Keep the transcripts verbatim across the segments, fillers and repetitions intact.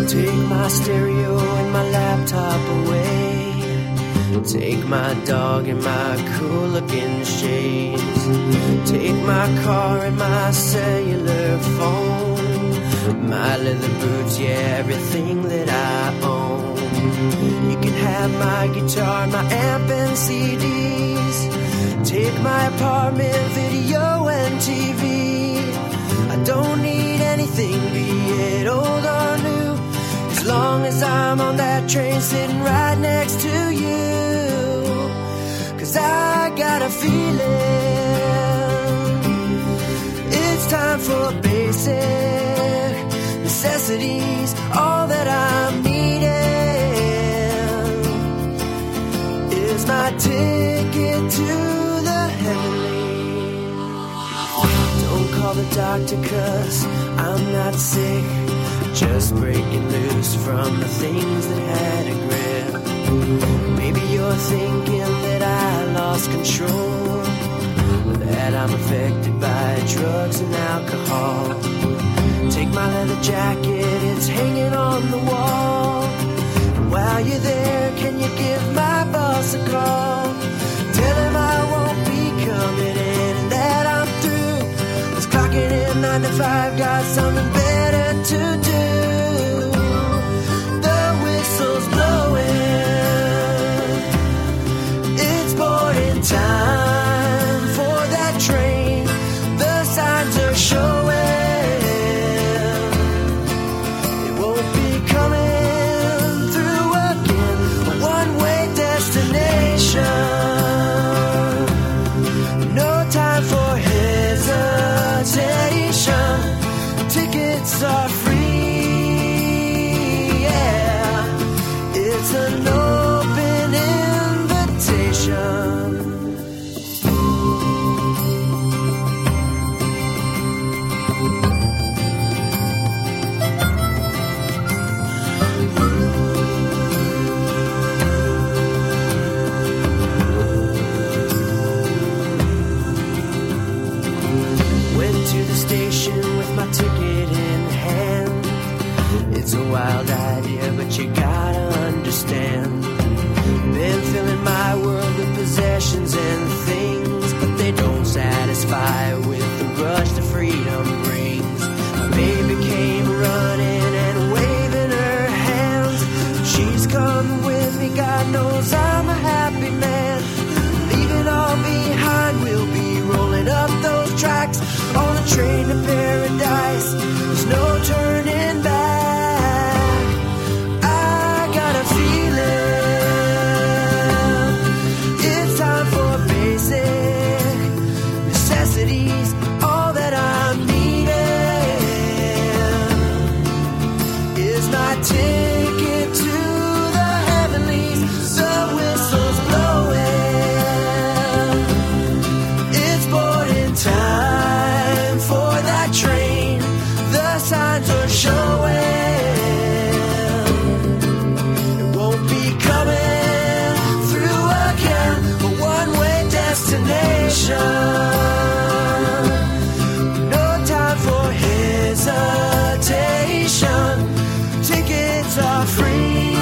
Take my stereo and my laptop away. Take my dog and my cool looking shades. Take my car and my cellular phone. My leather boots, yeah, everything that I own. You can have my guitar, my amp and C Ds. Take my apartment, video and T V. I don't need anything, be it old or new, as long as I'm on that train sitting right next to you. Cause I got a feeling it's time for basic necessities, all that I'm needing is my ticket to the heavenly. Don't call the doctor cause I'm not sick, just breaking loose from the things that had a grip. Maybe you're thinking that I lost control, that I'm affected by drugs and alcohol. Take my leather jacket, it's hanging on the wall. And while you're there, can you give my boss a call? Tell him I won't be coming in and that I'm through. Cause clocking in nine to five got something better to do. The whistle's blowing, it's boarding time for that train. The signs are showing it won't be coming through again. A one-way destination, no time for hesitation. Tickets are free, yeah. It's an open invitation. Went to the station with my ticket in hand. It's a wild idea, but you gotta understand. Been filling my world with possessions and things, but they don't satisfy with the rush that freedom brings. My baby came running and waving her hands. She's coming with me, God knows I'm a happy man. Leaving all behind, we'll be rolling up those tracks on the train to paradise. There's no turning back. I got a feeling it's time for basic necessities, all that I'm needing is my ticket to the heavenlies. The whistle's blowing, it's boarding time for that train. The signs are showing it won't be coming through again. A one-way destination, no time for hesitation. Tickets are free,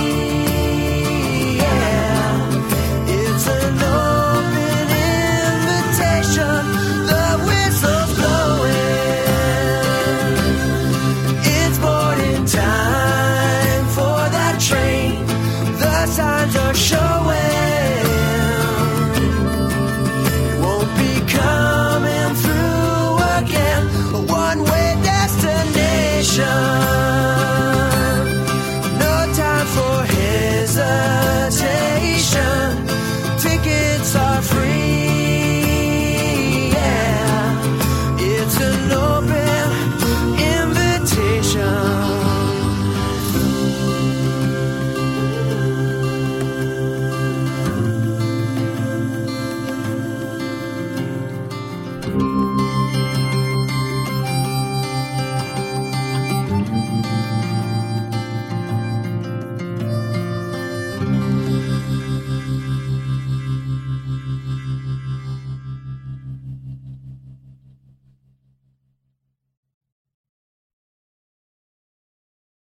yeah. It's an open invitation. The whistle's blowing, it's boarding time for that train. The signs are showing it won't be coming through again. A one-way destination.